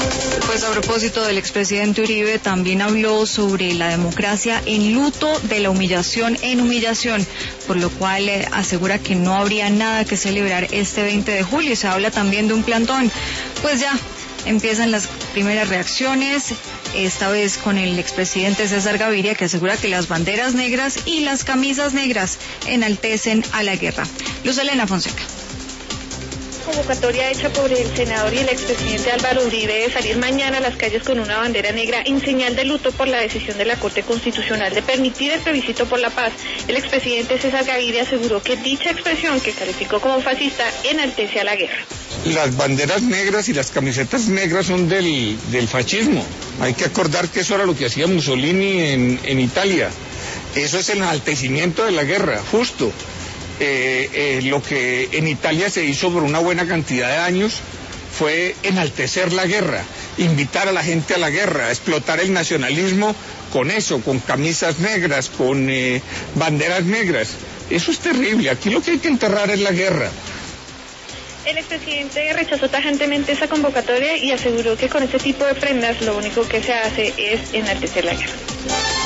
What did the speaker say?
Pues a propósito del expresidente Uribe, también habló sobre la democracia en luto de la humillación en humillación, por lo cual asegura que no habría nada que celebrar este 20 de julio. Se habla también de un plantón. Pues ya empiezan las primeras reacciones, esta vez con el expresidente César Gaviria, que asegura que las banderas negras y las camisas negras enaltecen a la guerra. Luz Elena Fonseca. Convocatoria hecha por el senador y el expresidente Álvaro Uribe de salir mañana a las calles con una bandera negra en señal de luto por la decisión de la Corte Constitucional de permitir el plebiscito por la paz. El expresidente César Gaviria aseguró que dicha expresión, que calificó como fascista, enaltece a la guerra. Las banderas negras y las camisetas negras son del fascismo. Hay que acordar que eso era lo que hacía Mussolini en Italia. Eso es el enaltecimiento de la guerra, justo. Lo que en Italia se hizo por una buena cantidad de años fue enaltecer la guerra, invitar a la gente a la guerra, explotar el nacionalismo con eso, con camisas negras, con banderas negras. Eso es terrible. Aquí lo que hay que enterrar es la guerra. El expresidente rechazó tajantemente esa convocatoria y aseguró que con este tipo de prendas lo único que se hace es enaltecer la guerra.